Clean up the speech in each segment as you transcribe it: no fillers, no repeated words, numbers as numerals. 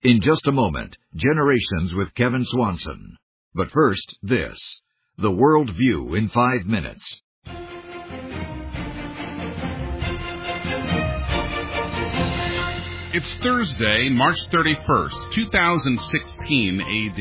In just a moment, Generations with Kevin Swanson. But first, this. The World View in 5 minutes. It's Thursday, March 31st, 2016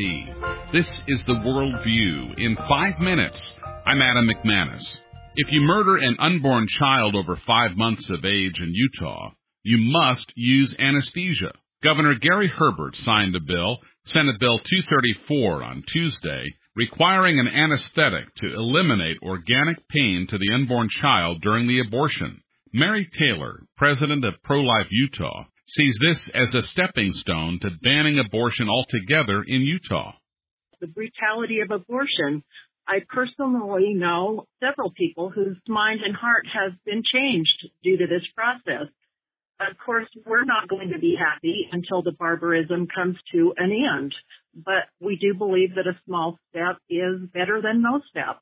AD. This is The World View in 5 minutes. I'm Adam McManus. If you murder an unborn child over 5 months of age in Utah, you must use anesthesia. Governor Gary Herbert signed a bill, Senate Bill 234, on Tuesday, requiring an anesthetic to eliminate organic pain to the unborn child during the abortion. Mary Taylor, president of Pro-Life Utah, sees this as a stepping stone to banning abortion altogether in Utah. The brutality of abortion, I personally know several people whose mind and heart has been changed due to this process. Of course, we're not going to be happy until the barbarism comes to an end, but we do believe that a small step is better than no step.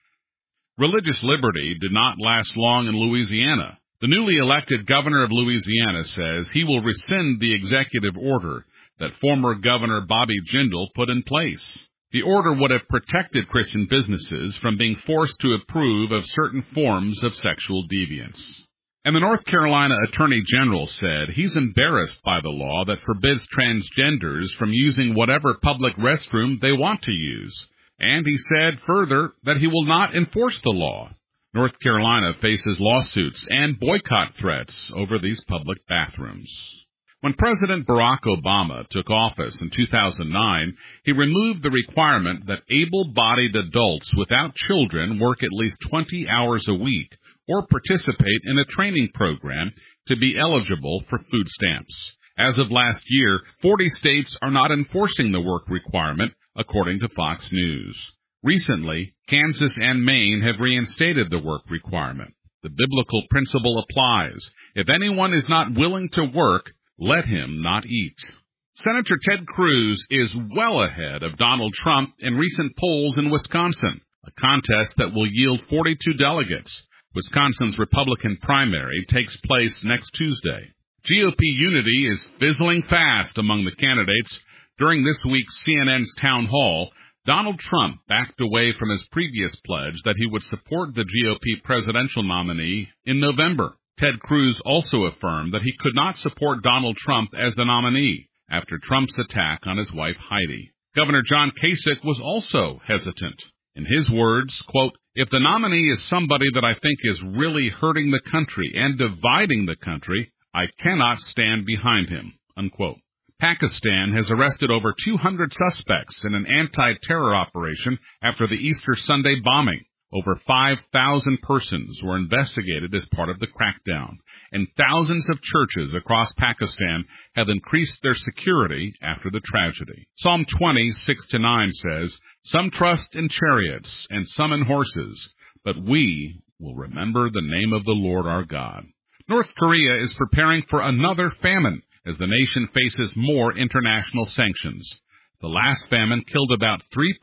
Religious liberty did not last long in Louisiana. The newly elected governor of Louisiana says he will rescind the executive order that former Governor Bobby Jindal put in place. The order would have protected Christian businesses from being forced to approve of certain forms of sexual deviance. And the North Carolina Attorney General said he's embarrassed by the law that forbids transgenders from using whatever public restroom they want to use. And he said further that he will not enforce the law. North Carolina faces lawsuits and boycott threats over these public bathrooms. When President Barack Obama took office in 2009, he removed the requirement that able-bodied adults without children work at least 20 hours a week or participate in a training program to be eligible for food stamps. As of last year, 40 states are not enforcing the work requirement, according to Fox News. Recently, Kansas and Maine have reinstated the work requirement. The biblical principle applies. If anyone is not willing to work, let him not eat. Senator Ted Cruz is well ahead of Donald Trump in recent polls in Wisconsin, a contest that will yield 42 delegates. Wisconsin's Republican primary takes place next Tuesday. GOP unity is fizzling fast among the candidates. During this week's CNN's town hall, Donald Trump backed away from his previous pledge that he would support the GOP presidential nominee in November. Ted Cruz also affirmed that he could not support Donald Trump as the nominee after Trump's attack on his wife Heidi. Governor John Kasich was also hesitant. In his words, quote, "If the nominee is somebody that I think is really hurting the country and dividing the country, I cannot stand behind him," unquote. Pakistan has arrested over 200 suspects in an anti-terror operation after the Easter Sunday bombing. Over 5,000 persons were investigated as part of the crackdown, and thousands of churches across Pakistan have increased their security after the tragedy. Psalm 20, 6-9 says, "Some trust in chariots and some in horses, but we will remember the name of the Lord our God." North Korea is preparing for another famine as the nation faces more international sanctions. The last famine killed about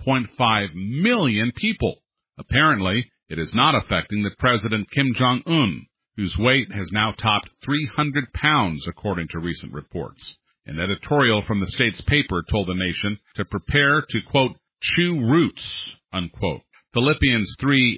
3.5 million people. Apparently, it is not affecting the President Kim Jong-un, whose weight has now topped 300 pounds, according to recent reports. An editorial from the state's paper told the nation to prepare to, quote, "chew roots," unquote. Philippians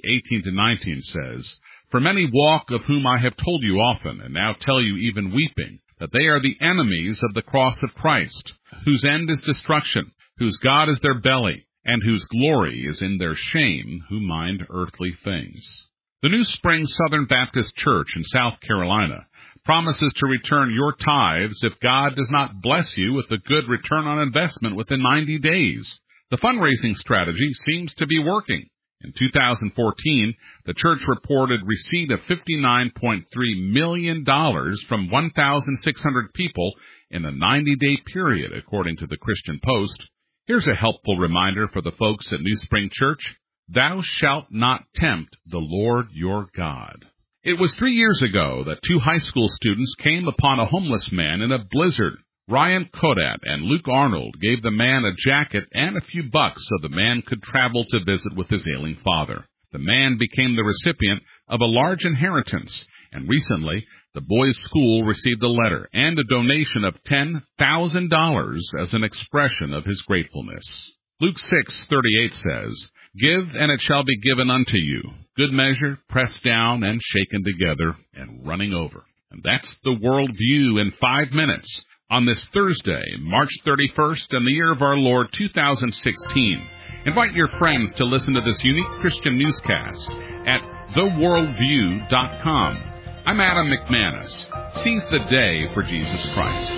3:18-19 says, "For many walk of whom I have told you often, and now tell you even weeping, that they are the enemies of the cross of Christ, whose end is destruction, whose God is their belly, and whose glory is in their shame, who mind earthly things." The New Spring Southern Baptist Church in South Carolina promises to return your tithes if God does not bless you with a good return on investment within 90 days. The fundraising strategy seems to be working. In 2014, the church reported receipt of $59.3 million from 1,600 people in a 90-day period, according to the Christian Post. Here's a helpful reminder for the folks at New Spring Church. Thou shalt not tempt the Lord your God. It was 3 years ago that 2 high school students came upon a homeless man in a blizzard. Ryan Kodat and Luke Arnold gave the man a jacket and a few bucks so the man could travel to visit with his ailing father. The man became the recipient of a large inheritance, And recently, the boys' school received a letter and a donation of $10,000 as an expression of his gratefulness. Luke 6:38 says, "Give, and it shall be given unto you, good measure, pressed down and shaken together and running over." And that's the Worldview in 5 minutes on this Thursday, March 31st, in the year of our Lord 2016. Invite your friends to listen to this unique Christian newscast at theworldview.com. I'm Adam McManus. Seize the day for Jesus Christ.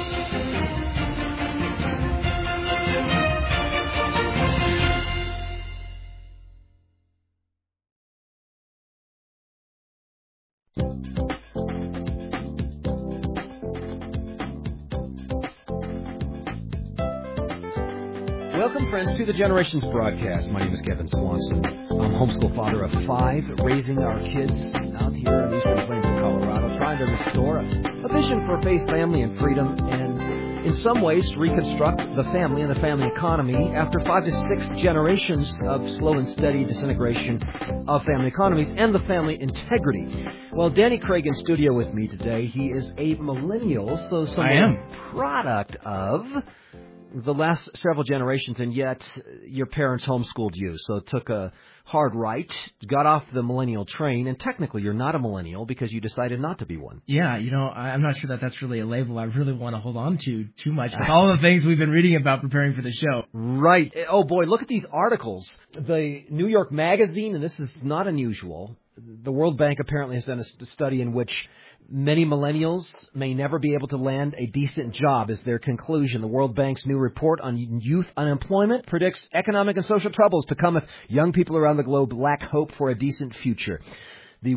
Welcome, friends, to the Generations broadcast. My name is Kevin Swanson. I'm homeschool father of 5, raising our kids out here in the Eastern Plains of Colorado, trying to restore a vision for faith, family, and freedom, and in some ways reconstruct the family and the family economy after 5 to 6 generations of slow and steady disintegration of family economies and the family integrity. Well, Danny Craig in studio with me today. He is a millennial, so some product of the last several generations, and yet your parents homeschooled you, so it took a hard right, got off the millennial train, and technically you're not a millennial because you decided not to be one. Yeah, I'm not sure that that's really a label I really want to hold on to too much with all the things we've been reading about preparing for the show. Right. Oh, boy, look at these articles. The New York Magazine, and this is not unusual, the World Bank apparently has done a study in which many millennials may never be able to land a decent job, is their conclusion. The World Bank's new report on youth unemployment predicts economic and social troubles to come if young people around the globe lack hope for a decent future. The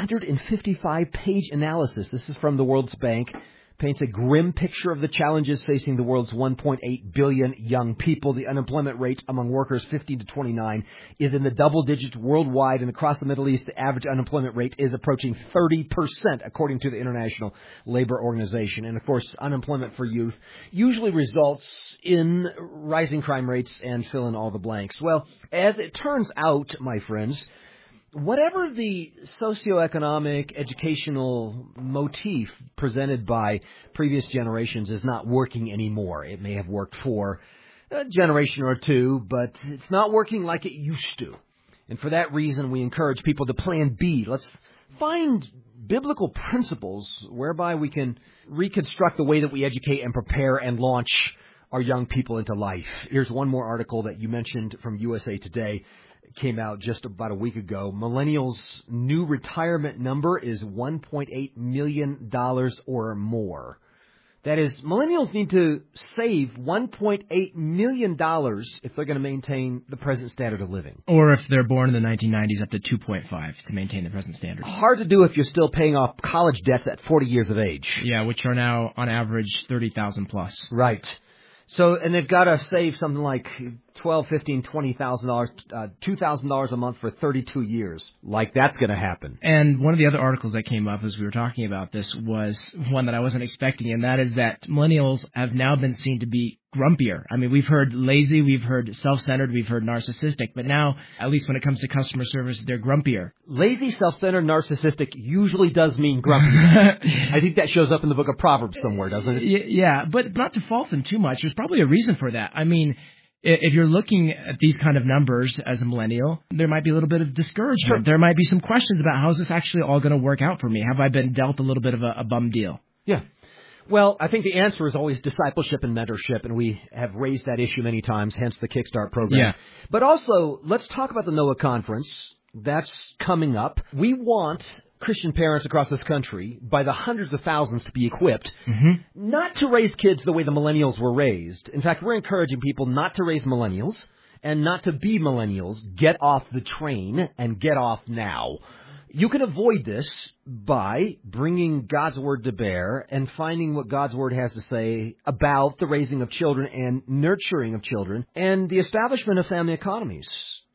155-page analysis, this is from the World Bank, paints a grim picture of the challenges facing the world's 1.8 billion young people. The unemployment rate among workers 15 to 29 is in the double digits worldwide, and across the Middle East, the average unemployment rate is approaching 30%, according to the International Labor Organization. And, of course, unemployment for youth usually results in rising crime rates and fill in all the blanks. Well, as it turns out, my friends, whatever the socioeconomic, educational motif presented by previous generations is not working anymore. It may have worked for a generation or two, but it's not working like it used to. And for that reason, we encourage people to plan B. Let's find biblical principles whereby we can reconstruct the way that we educate and prepare and launch our young people into life. Here's one more article that you mentioned from USA Today. Came out just about a week ago. Millennials' new retirement number is $1.8 million or more. That is, millennials need to save $1.8 million if they're going to maintain the present standard of living. Or if they're born in the 1990s, up to 2.5 to maintain the present standard. Hard to do if you're still paying off college debts at 40 years of age. Yeah, which are now, on average, $30,000 plus. Right. So, and they've got to save something like $12,000, $15,000, $20,000, $2,000 a month for 32 years. Like that's going to happen. And one of the other articles that came up as we were talking about this was one that I wasn't expecting, and that is that millennials have now been seen to be grumpier. I mean, we've heard lazy, we've heard self-centered, we've heard narcissistic, but now, at least when it comes to customer service, they're grumpier. Lazy, self-centered, narcissistic usually does mean grumpy. I think that shows up in the book of Proverbs somewhere, doesn't it? Yeah, but not to fault them too much. There's probably a reason for that. I mean, if you're looking at these kind of numbers as a millennial, there might be a little bit of discouragement. Sure. There might be some questions about how is this actually all going to work out for me? Have I been dealt a little bit of a bum deal? Yeah. Well, I think the answer is always discipleship and mentorship, and we have raised that issue many times, hence the Kickstart program. Yeah. But also, let's talk about the NOAH conference. That's coming up. We want Christian parents across this country, by the hundreds of thousands, to be equipped, not to raise kids the way the millennials were raised. In fact, we're encouraging people not to raise millennials and not to be millennials. Get off the train and get off now. You can avoid this by bringing God's Word to bear and finding what God's Word has to say about the raising of children and nurturing of children and the establishment of family economies.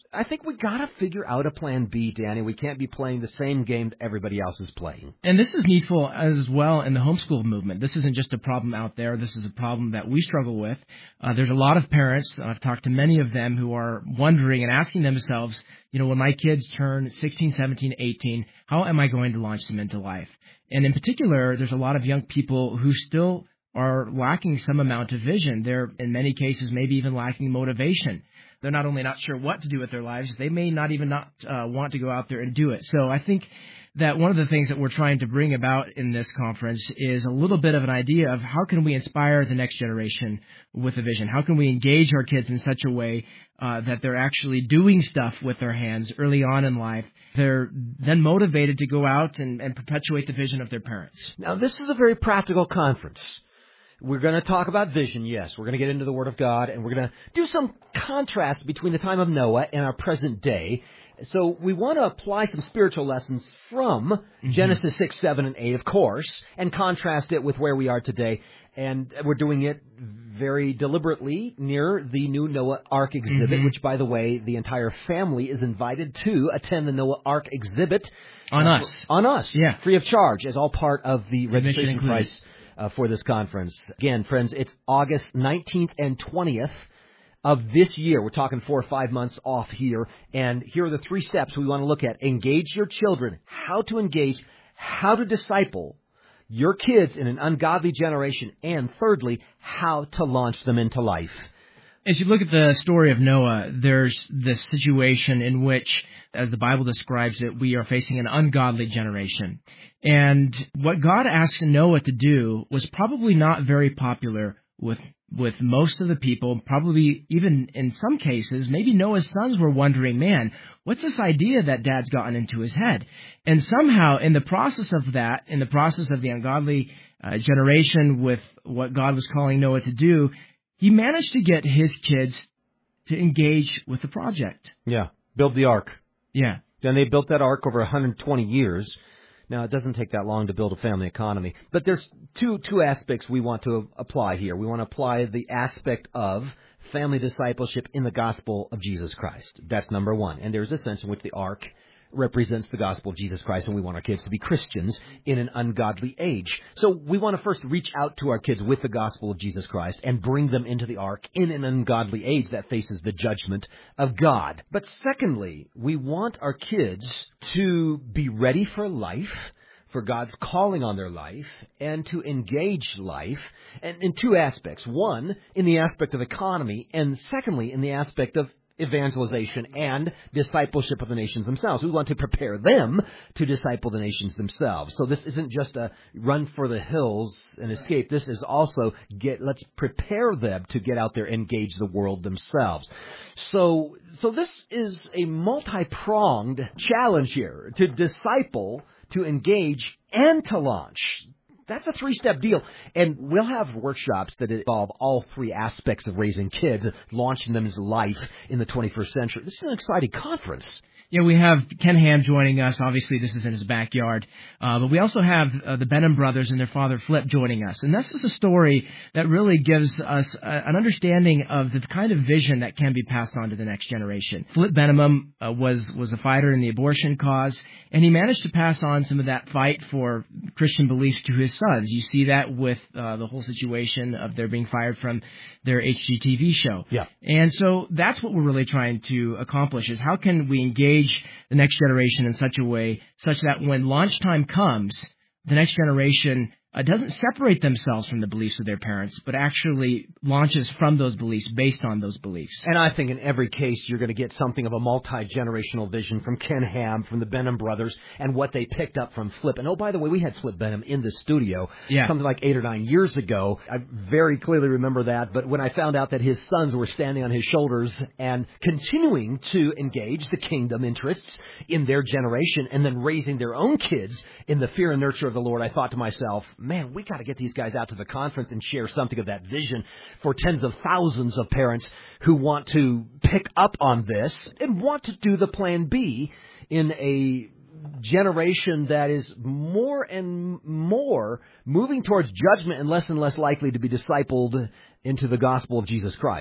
I think we got to figure out a plan B, Danny. We can't be playing the same game that everybody else is playing. And this is needful as well in the homeschool movement. This isn't just a problem out there. This is a problem that we struggle with. There's a lot of parents, I've talked to many of them, who are wondering and asking themselves, when my kids turn 16, 17, 18, how am I going to launch them into life? And in particular, there's a lot of young people who still are lacking some amount of vision. They're, in many cases, maybe even lacking motivation. They're not only not sure what to do with their lives, they may not even want to go out there and do it. So I think that one of the things that we're trying to bring about in this conference is a little bit of an idea of how can we inspire the next generation with a vision? How can we engage our kids in such a way that they're actually doing stuff with their hands early on in life? They're then motivated to go out and perpetuate the vision of their parents. Now, this is a very practical conference. We're going to talk about vision, yes. We're going to get into the Word of God, and we're going to do some contrast between the time of Noah and our present day. So we want to apply some spiritual lessons from Genesis 6, 7, and 8, of course, and contrast it with where we are today. And we're doing it very deliberately near the new Noah Ark exhibit, which, by the way, the entire family is invited to attend the Noah Ark exhibit. On us. On us. Yeah. Free of charge, as all part of the registration price for this conference. Again, friends, it's August 19th and 20th of this year. We're talking 4 or 5 months off here. And here are the 3 steps we want to look at. Engage your children. How to engage. How to disciple your kids in an ungodly generation. And thirdly, how to launch them into life. As you look at the story of Noah, there's this situation in which, as the Bible describes it, we are facing an ungodly generation. And what God asked Noah to do was probably not very popular with most of the people. Probably even in some cases, maybe Noah's sons were wondering, man, what's this idea that Dad's gotten into his head? And somehow in the process of that, in the process of the ungodly generation with what God was calling Noah to do, he managed to get his kids to engage with the project. Yeah, build the ark. Yeah. And they built that ark over 120 years. Now, it doesn't take that long to build a family economy. But there's two aspects we want to apply here. We want to apply the aspect of family discipleship in the gospel of Jesus Christ. That's number one. And there's a sense in which the ark represents the gospel of Jesus Christ, and we want our kids to be Christians in an ungodly age. So we want to first reach out to our kids with the gospel of Jesus Christ and bring them into the ark in an ungodly age that faces the judgment of God. But secondly, we want our kids to be ready for life, for God's calling on their life, and to engage life, and in 2 aspects. One, in the aspect of economy, and secondly, in the aspect of evangelization and discipleship of the nations themselves. We want to prepare them to disciple the nations themselves. So this isn't just a run for the hills and escape. This is also let's prepare them to get out there and engage the world themselves. So this is a multi-pronged challenge here to disciple, to engage, and to launch. That's a 3-step deal. And we'll have workshops that involve all 3 aspects of raising kids, launching them into life in the 21st century. This is an exciting conference. Yeah, we have Ken Ham joining us. Obviously, this is in his backyard. But we also have the Benham brothers and their father Flip joining us. And this is a story that really gives us an understanding of the kind of vision that can be passed on to the next generation. Flip Benham was a fighter in the abortion cause, and he managed to pass on some of that fight for Christian beliefs to his sons. You see that with the whole situation of their being fired from their HGTV show. Yeah. And so that's what we're really trying to accomplish, is how can we engage the next generation in such a way such that when launch time comes, the next generation doesn't separate themselves from the beliefs of their parents, but actually launches from those beliefs, based on those beliefs. And I think in every case you're going to get something of a multi-generational vision from Ken Ham, from the Benham brothers, and what they picked up from Flip. And oh, by the way, we had Flip Benham in the studio something like 8 or 9 years ago. I very clearly remember that. But when I found out that his sons were standing on his shoulders and continuing to engage the kingdom interests in their generation and then raising their own kids in the fear and nurture of the Lord, I thought to myself, man, we got to get these guys out to the conference and share something of that vision for tens of thousands of parents who want to pick up on this and want to do the plan B in a generation that is more and more moving towards judgment and less likely to be discipled into the gospel of Jesus Christ.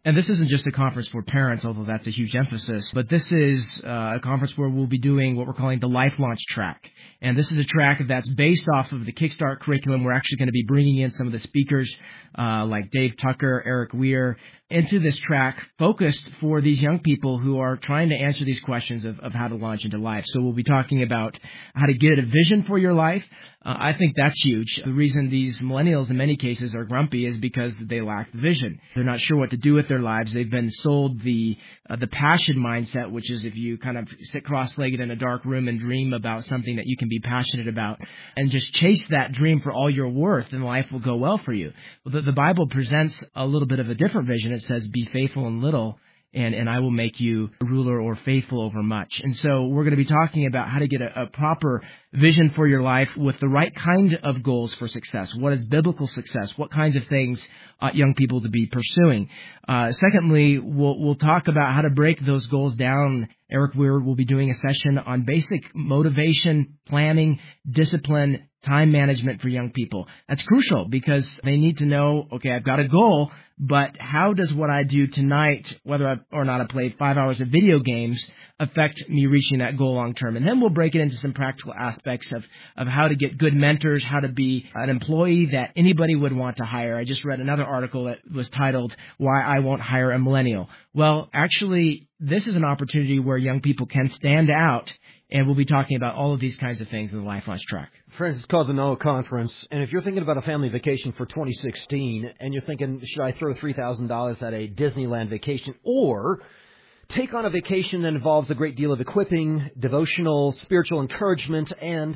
And this isn't just a conference for parents, although that's a huge emphasis, but this is a conference where we'll be doing what we're calling the Life Launch track. And this is a track that's based off of the Kickstart curriculum. We're actually going to be bringing in some of the speakers like Dave Tucker, Eric Weir, into this track focused for these young people who are trying to answer these questions of how to launch into life. So we'll be talking about how to get a vision for your life. I think that's huge. The reason these millennials in many cases are grumpy is because they lack vision. They're not sure what to do with their lives. They've been sold the passion mindset, which is if you kind of sit cross-legged in a dark room and dream about something that you can be passionate about and just chase that dream for all you're worth, and life will go well for you. Well, the Bible presents a little bit of a different vision. It says, be faithful in little, and I will make you a ruler or faithful over much. And so we're going to be talking about how to get a proper vision for your life with the right kind of goals for success. What is biblical success? What kinds of things ought young people to be pursuing? Secondly, we'll talk about how to break those goals down. Eric Weir will be doing a session on basic motivation, planning, discipline, time management for young people. That's crucial because they need to know, okay, I've got a goal, but how does what I do tonight, whether or not I play 5 hours of video games, affect me reaching that goal long term? And then we'll break it into some practical aspects of how to get good mentors, how to be an employee that anybody would want to hire. I just read another article that was titled, Why I Won't Hire a Millennial. Well, actually, this is an opportunity where young people can stand out, and we'll be talking about all of these kinds of things in the Life Launch track. Friends, it's called the NOAA Conference, and if you're thinking about a family vacation for 2016, and you're thinking, should I throw $3,000 at a Disneyland vacation, or take on a vacation that involves a great deal of equipping, devotional, spiritual encouragement, and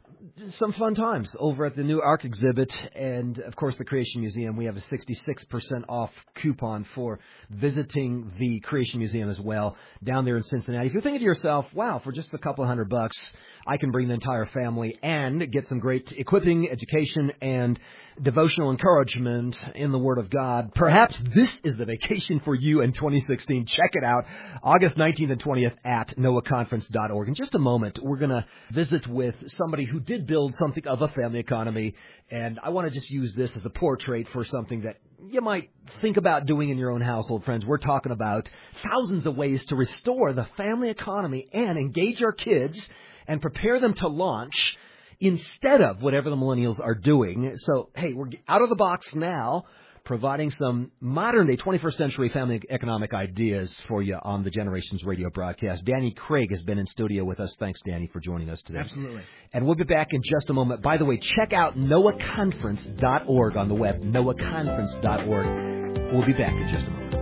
some fun times over at the new Ark exhibit and, of course, the Creation Museum. We have a 66% off coupon for visiting the Creation Museum as well down there in Cincinnati. If you're thinking to yourself, wow, for just a couple of $100, I can bring the entire family and get some great equipping, education, and devotional encouragement in the Word of God, perhaps this is the vacation for you in 2016. Check it out, August 19th and 20th at noahconference.org. In just a moment, we're going to visit with somebody who did build something of a family economy, and I want to just use this as a portrait for something that you might think about doing in your own household, friends. We're talking about thousands of ways to restore the family economy and engage our kids and prepare them to launch instead of whatever the millennials are doing. So, hey, we're out of the box now, providing some modern-day 21st century family economic ideas for you on the Generations radio broadcast. Danny Craig has been in studio with us. Thanks, Danny, for joining us today. Absolutely. And we'll be back in just a moment. By the way, check out noahconference.org on the web, noahconference.org. We'll be back in just a moment.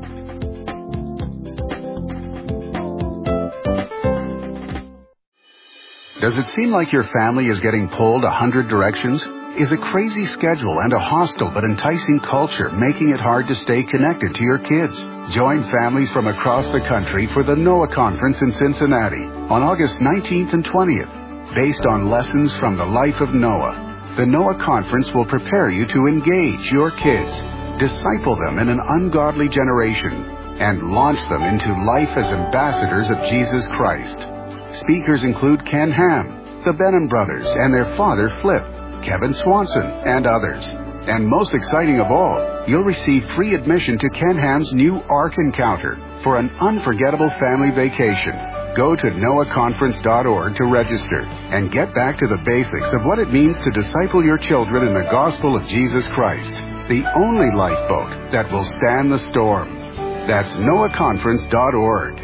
Does it seem like your family is getting pulled 100 directions? Is a crazy schedule and a hostile but enticing culture making it hard to stay connected to your kids? Join families from across the country for the NOAA Conference in Cincinnati on August 19th and 20th. Based on lessons from the life of Noah, the NOAA Conference will prepare you to engage your kids, disciple them in an ungodly generation, and launch them into life as ambassadors of Jesus Christ. Speakers include Ken Ham, the Benham brothers, and their father Flip, Kevin Swanson, and others. And most exciting of all, you'll receive free admission to Ken Ham's new Ark Encounter for an unforgettable family vacation. Go to noahconference.org to register and get back to the basics of what it means to disciple your children in the gospel of Jesus Christ, the only lifeboat that will stand the storm. That's noahconference.org.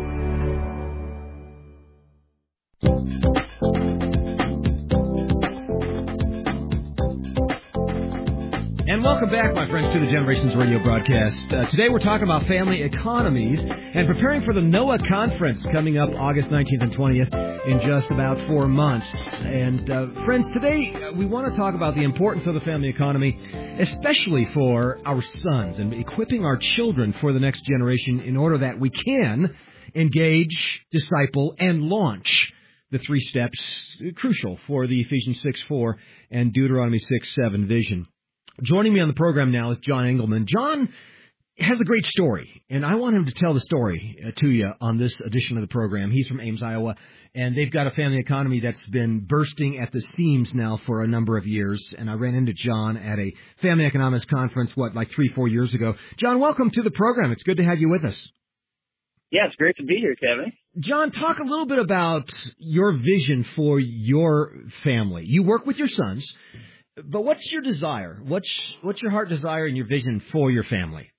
And welcome back, my friends, to the Generations Radio broadcast. Today we're talking about family economies and preparing for the NOAA Conference coming up August 19th and 20th in just about 4 months. And friends, today we want to talk about the importance of the family economy, especially for our sons, and equipping our children for the next generation in order that we can engage, disciple, and launch the 3 steps crucial for the Ephesians 6:4 and Deuteronomy 6:7 vision. Joining me on the program now is John Engelman. John, has a great story, and I want him to tell the story to you on this edition of the program. He's from Ames, Iowa, and they've got a family economy that's been bursting at the seams now for a number of years. And I ran into John at a family economics conference, like 3-4 years ago. John, welcome to the program. It's good to have you with us. Yeah, it's great to be here, Kevin. John, talk a little bit about your vision for your family. You work with your sons, but what's your desire? What's your heart desire and your vision for your family?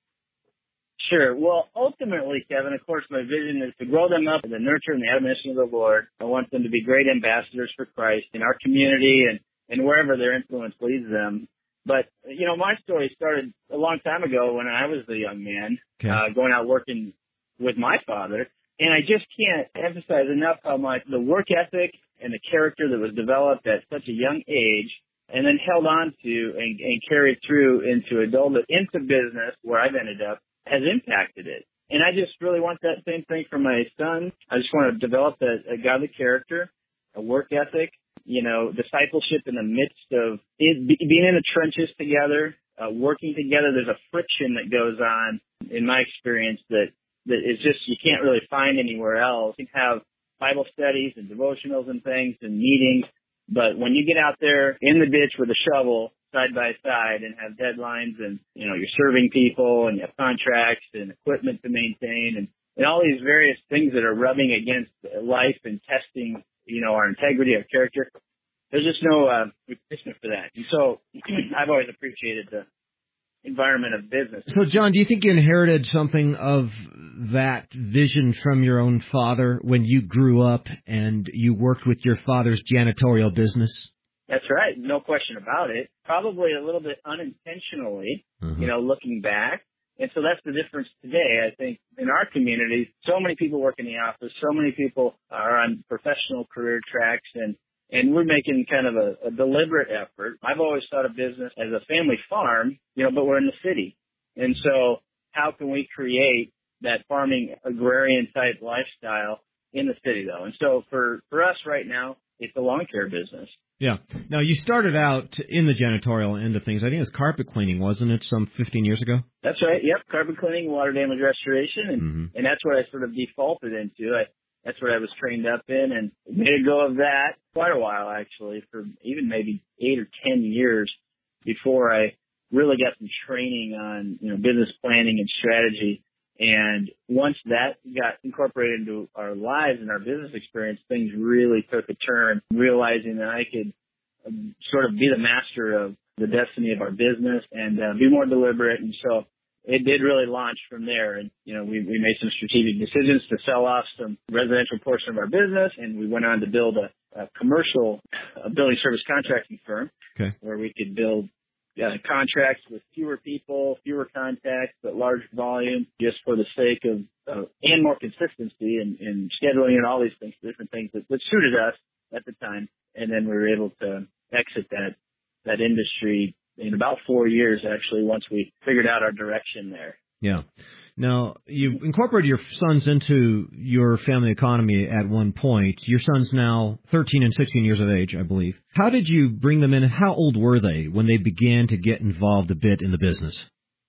Sure. Well, ultimately, Kevin, of course, my vision is to grow them up in the nurture and the admonition of the Lord. I want them to be great ambassadors for Christ in our community and wherever their influence leads them. But, my story started a long time ago when I was a young man, going out working with my father. And I just can't emphasize enough how much the work ethic and the character that was developed at such a young age and then held on to and carried through into adulthood, into business, where I've ended up, has impacted it. And I just really want that same thing for my son. I just want to develop a godly character, a work ethic, discipleship in the midst of being in the trenches together, working together. There's a friction that goes on, in my experience, that is just you can't really find anywhere else. You can have Bible studies and devotionals and things and meetings, but when you get out there in the ditch with a shovel side by side and have deadlines and, you're serving people and you have contracts and equipment to maintain and all these various things that are rubbing against life and testing, our integrity, our character, there's just no replacement for that. And so I've always appreciated the environment of business. So, John, do you think you inherited something of that vision from your own father when you grew up and you worked with your father's janitorial business? That's right. No question about it. Probably a little bit unintentionally, looking back. And so that's the difference today. I think in our communities, so many people work in the office, so many people are on professional career tracks, and we're making kind of a deliberate effort. I've always thought of business as a family farm, but we're in the city. And so how can we create that farming agrarian type lifestyle in the city, though? And so for us right now, it's a lawn care business. Yeah. Now, you started out in the janitorial end of things. I think it was carpet cleaning, wasn't it, some 15 years ago? That's right. Yep. Carpet cleaning, water damage restoration. And that's what I sort of defaulted into. That's what I was trained up in and made a go of that quite a while, actually, for even maybe 8 or 10 years before I really got some training on, business planning and strategy. And once that got incorporated into our lives and our business experience, things really took a turn, realizing that I could sort of be the master of the destiny of our business and be more deliberate. And so it did really launch from there. And, we made some strategic decisions to sell off some residential portion of our business, and we went on to build a commercial building service contracting firm where we could build contracts with fewer people, fewer contacts, but large volume, just for the sake of and more consistency and scheduling and all these things, different things that suited us at the time. And then we were able to exit that industry in about 4 years, actually, once we figured out our direction there. Yeah. Now, you incorporated your sons into your family economy at one point. Your sons now 13 and 16 years of age, I believe. How did you bring them in, and how old were they when they began to get involved a bit in the business?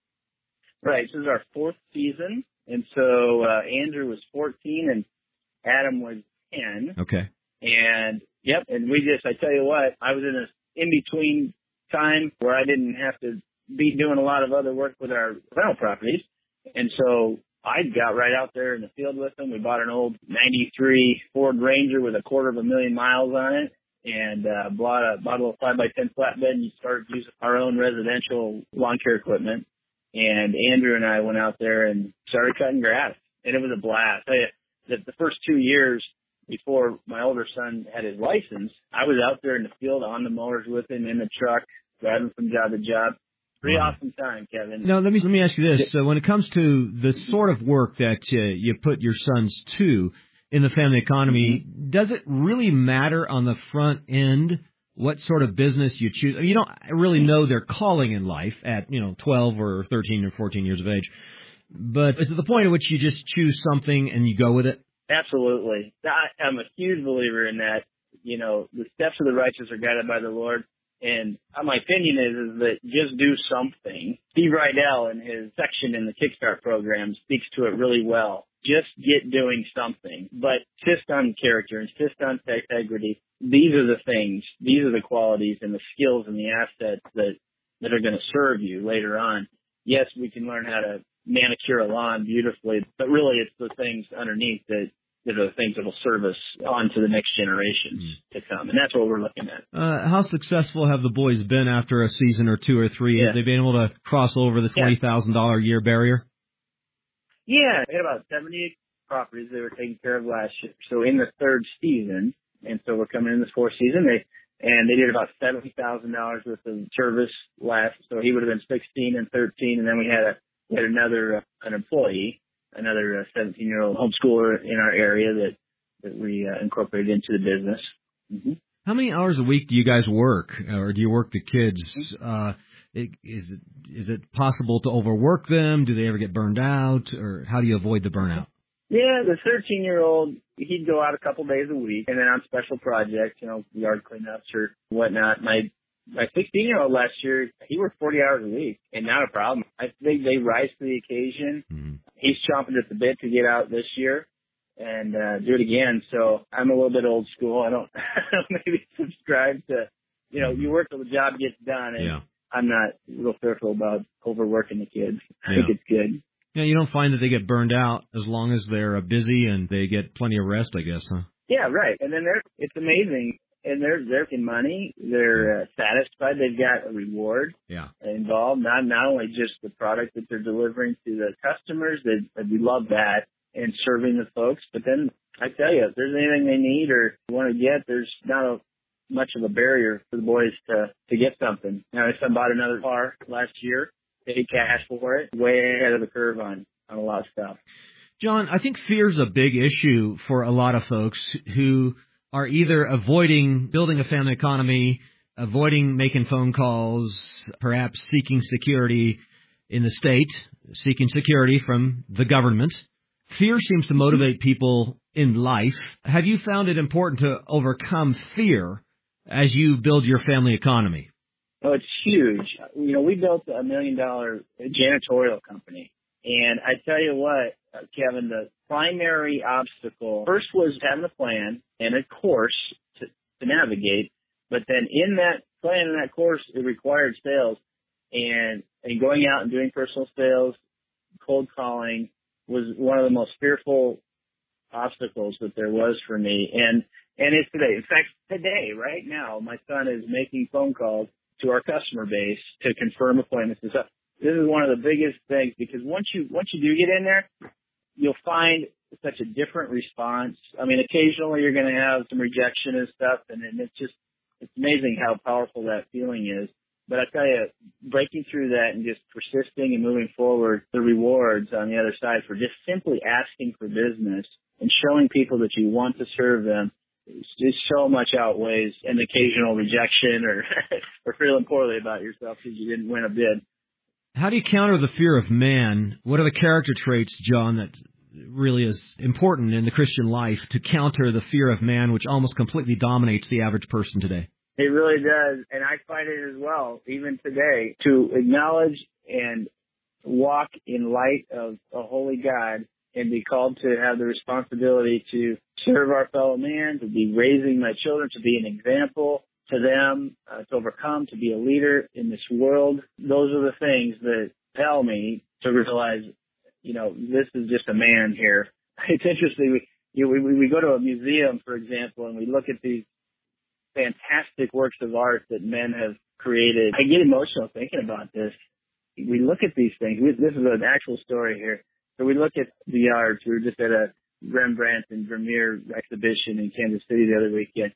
Right. This is our 4th season, and so Andrew was 14 and Adam was 10. Okay. And, I tell you what, I was in an in-between time where I didn't have to be doing a lot of other work with our rental properties. And so I got right out there in the field with them. We bought an old 93 Ford Ranger with 250,000 miles on it and bought a little 5x10 flatbed and started using our own residential lawn care equipment. And Andrew and I went out there and started cutting grass. And it was a blast. I tell you, the first 2 years before my older son had his license, I was out there in the field on the mowers with him, in the truck, driving from job to job. Pretty awesome time, Kevin. Now, let me ask you this. So when it comes to the sort of work that you put your sons to in the family economy, does it really matter on the front end what sort of business you choose? You don't really know their calling in life at, 12 or 13 or 14 years of age. But is it the point at which you just choose something and you go with it? Absolutely. I'm a huge believer in that. The steps of the righteous are guided by the Lord. And my opinion is that just do something. Steve Rydell in his section in the Kickstart program speaks to it really well. Just get doing something, but insist on character, insist on integrity. These are the things, these are the qualities and the skills and the assets that are going to serve you later on. Yes, we can learn how to manicure a lawn beautifully, but really it's the things underneath that are the things that will serve us on to the next generations to come. And that's what we're looking at. How successful have the boys been after a season or two or three? Yeah. Have they been able to cross over the $20,000 a year barrier? Yeah, they had about 70 properties they were taking care of last year. So in the third season, and so we're coming in this fourth season, they did about $70,000 worth of service last. So he would have been 16 and 13, and then we had another an employee, another 17-year-old homeschooler in our area that we incorporated into the business. Mm-hmm. How many hours a week do you guys work, or do you work the kids? Is it possible to overwork them? Do they ever get burned out, or how do you avoid the burnout? Yeah, the 13-year-old, he'd go out a couple days a week, and then on special projects, yard cleanups or whatnot. My 16-year-old last year, he worked 40 hours a week, and not a problem. I think they rise to the occasion. Mm-hmm. He's chomping at the bit to get out this year and do it again. So I'm a little bit old school. I don't maybe subscribe to, you work till the job gets done, and I'm not real fearful about overworking the kids. I think it's good. Yeah, you don't find that they get burned out as long as they're busy and they get plenty of rest, I guess, huh? Yeah, right. And then it's amazing. And they're making money. They're satisfied. They've got a reward involved. Not only just the product that they're delivering to the customers, that we love that, and serving the folks. But then I tell you, if there's anything they need or want to get, there's not much of a barrier for the boys to get something. Now, my son bought another car last year. Paid cash for it, way ahead of the curve on a lot of stuff. John, I think fear is a big issue for a lot of folks who are either avoiding building a family economy, avoiding making phone calls, perhaps seeking security in the state, seeking security from the government. Fear seems to motivate people in life. Have you found it important to overcome fear as you build your family economy? Oh, it's huge. We built a $1 million janitorial company. And I tell you what, Kevin, the primary obstacle first was having a plan and a course to navigate. But then in that plan and that course, it required sales. And going out and doing personal sales, cold calling was one of the most fearful obstacles that there was for me. And it's today. In fact, today, right now, my son is making phone calls to our customer base to confirm appointments and stuff. This is one of the biggest things, because once you do get in there, you'll find such a different response. I mean, occasionally you're going to have some rejection and stuff, and it's amazing how powerful that feeling is. But I tell you, breaking through that and just persisting and moving forward, the rewards on the other side for just simply asking for business and showing people that you want to serve them, just so much outweighs an occasional rejection or feeling poorly about yourself because you didn't win a bid. How do you counter the fear of man? What are the character traits, John, that really is important in the Christian life to counter the fear of man, which almost completely dominates the average person today? It really does, and I find it as well, even today, to acknowledge and walk in light of a holy God and be called to have the responsibility to serve our fellow man, to be raising my children, to be an example to them, to overcome, to be a leader in this world. Those are the things that tell me to realize, this is just a man here. It's interesting. We go to a museum, for example, and we look at these fantastic works of art that men have created. I get emotional thinking about this. We look at these things. This is an actual story here. So we look at the arts. We were just at a Rembrandt and Vermeer exhibition in Kansas City the other weekend.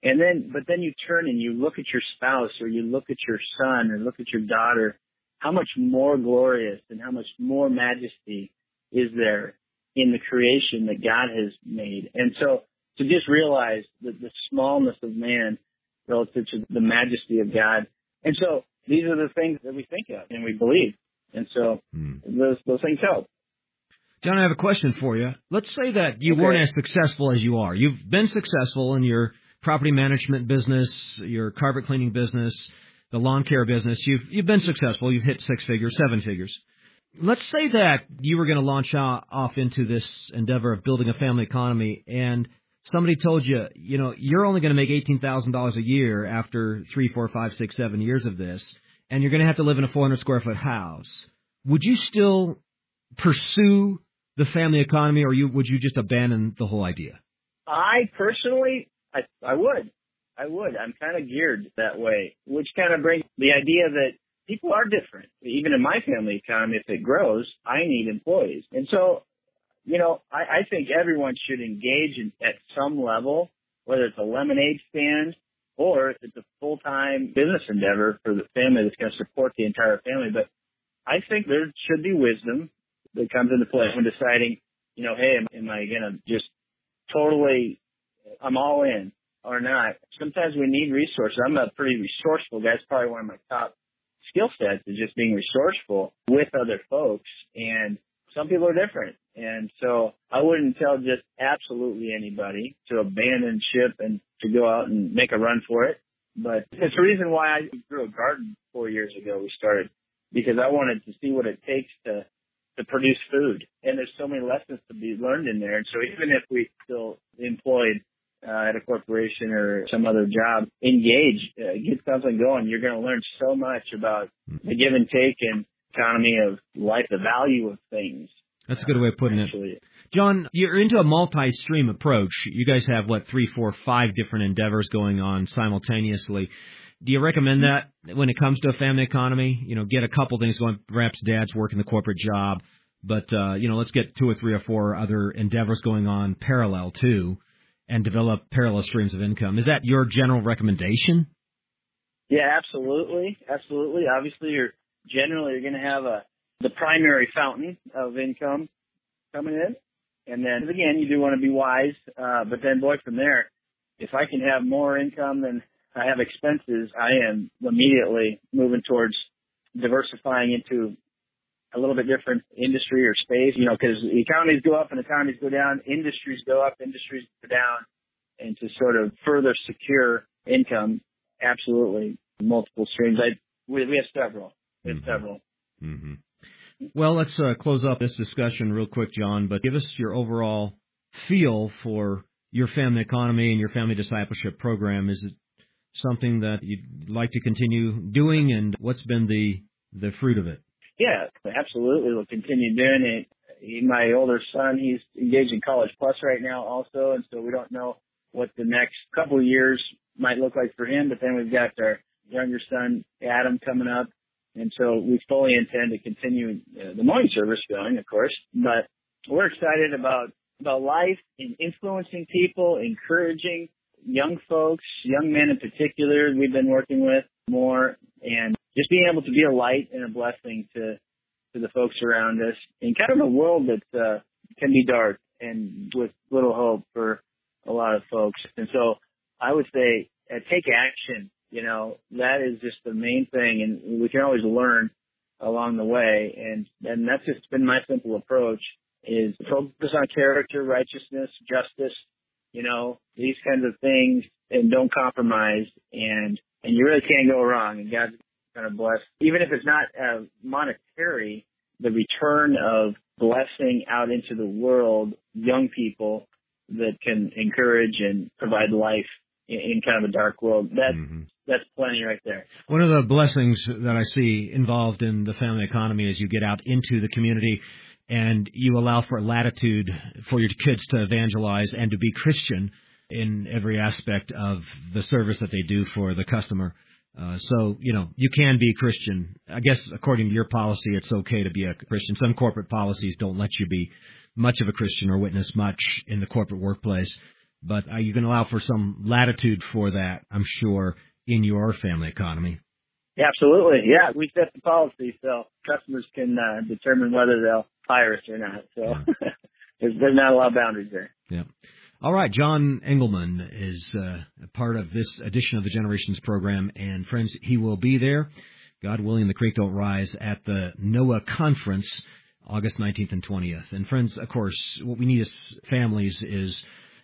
But then you turn and you look at your spouse, or you look at your son, or look at your daughter. How much more glorious and how much more majesty is there in the creation that God has made? And so to just realize the smallness of man relative to the majesty of God. And so these are the things that we think of and we believe. And so those things help. John, I have a question for you. Let's say that you weren't as successful as you are. You've been successful in your property management business, your carpet cleaning business, the lawn care business. You've been successful. You've hit 6 figures, 7 figures. Let's say that you were going to launch off into this endeavor of building a family economy, and somebody told you, you're only going to make $18,000 a year after 3, 4, 5, 6, 7 years of this, and you're going to have to live in a 400 square foot house. Would you still pursue the family economy, or would you just abandon the whole idea? I personally, I would. I'm kind of geared that way, which kind of brings the idea that people are different. Even in my family economy, if it grows, I need employees. And so, I think everyone should engage at some level, whether it's a lemonade stand or if it's a full-time business endeavor for the family that's going to support the entire family. But I think there should be wisdom that comes into play when deciding, hey, am I going to just totally, I'm all in or not? Sometimes we need resources. I'm a pretty resourceful guy. It's probably one of my top skill sets is just being resourceful with other folks. And some people are different. And so I wouldn't tell just absolutely anybody to abandon ship and to go out and make a run for it. But it's the reason why I grew a garden 4 years ago. We started because I wanted to see what it takes to produce food. And there's so many lessons to be learned in there. And so even if we still employed at a corporation or some other job, engage, get something going. You're going to learn so much about the give and take and economy of life, the value of things. That's a good way of putting it. John, you're into a multi-stream approach. You guys have, 3, 4, 5 different endeavors going on simultaneously. Do you recommend that when it comes to a family economy? Get a couple things going. Perhaps dad's working the corporate job, but, let's get 2 or 3 or 4 other endeavors going on parallel too, and develop parallel streams of income. Is that your general recommendation? Yeah, absolutely. Absolutely. Obviously, you're going to have the primary fountain of income coming in. And then again, you do want to be wise. But then from there, if I can have more income than I have expenses, I am immediately moving towards diversifying into a little bit different industry or space, because the economies go up and economies go down, industries go up, industries go down, and to sort of further secure income, absolutely multiple streams. We have several. Mm-hmm. Well, let's close up this discussion real quick, John, but give us your overall feel for your family economy and your family discipleship program. Is it something that you'd like to continue doing, and what's been the fruit of it? Yeah, absolutely. We'll continue doing it. My older son, he's engaged in College Plus right now also, and so we don't know what the next couple of years might look like for him, but then we've got our younger son, Adam, coming up, and so we fully intend to continue the morning service going, of course, but we're excited about life and influencing people, encouraging young folks, young men in particular we've been working with more, and just being able to be a light and a blessing to the folks around us in kind of a world that can be dark and with little hope for a lot of folks. And so I would say take action. That is just the main thing, and we can always learn along the way. And that's just been my simple approach is focus on character, righteousness, justice, these kinds of things, and don't compromise. And you really can't go wrong. And God's going to bless, even if it's not monetary, the return of blessing out into the world, young people that can encourage and provide life in kind of a dark world. That's plenty right there. One of the blessings that I see involved in the family economy is you get out into the community and you allow for latitude for your kids to evangelize and to be Christian in every aspect of the service that they do for the customer. So, you can be a Christian. I guess according to your policy, it's okay to be a Christian. Some corporate policies don't let you be much of a Christian or witness much in the corporate workplace. But you can allow for some latitude for that, I'm sure, in your family economy. Absolutely. Yeah, we set the policy so customers can determine whether they'll hire us or not. So there's not a lot of boundaries there. Yeah. All right, John Engelman is a part of this edition of the Generations program, and friends, he will be there, God willing, the creek don't rise, at the NOAA conference, August 19th and 20th. And friends, of course, what we need as families is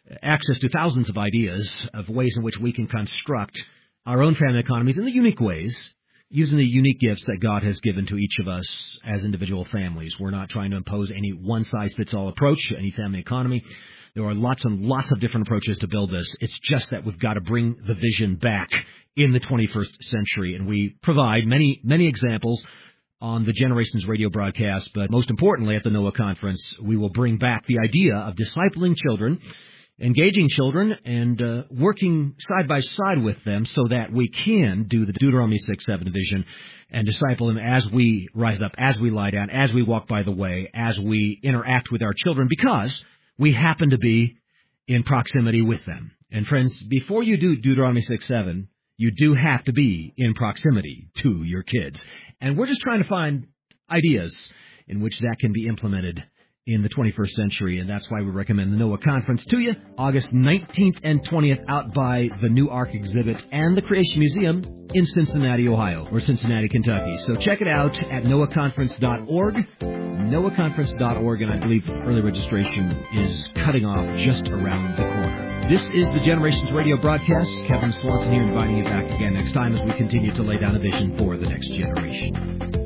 access to thousands of ideas of ways in which we can construct our own family economies in the unique ways, using the unique gifts that God has given to each of us as individual families. We're not trying to impose any one-size-fits-all approach to any family economy. There are lots and lots of different approaches to build this. It's just that we've got to bring the vision back in the 21st century, and we provide many, many examples on the Generations radio broadcast, but most importantly at the Noah Conference, we will bring back the idea of discipling children, engaging children, and working side by side with them so that we can do the Deuteronomy 6:7 vision and disciple them as we rise up, as we lie down, as we walk by the way, as we interact with our children, because we happen to be in proximity with them. And friends, before you do Deuteronomy 6:7, you do have to be in proximity to your kids. And we're just trying to find ideas in which that can be implemented in the 21st century, and that's why we recommend the Noah Conference to you, August 19th and 20th, out by the New Ark exhibit and the Creation Museum in Cincinnati, Ohio, or Cincinnati, Kentucky. So check it out at noahconference.org, noahconference.org, and I believe early registration is cutting off just around the corner. This is the Generations radio broadcast. Kevin Swanson here inviting you back again next time as we continue to lay down a vision for the next generation.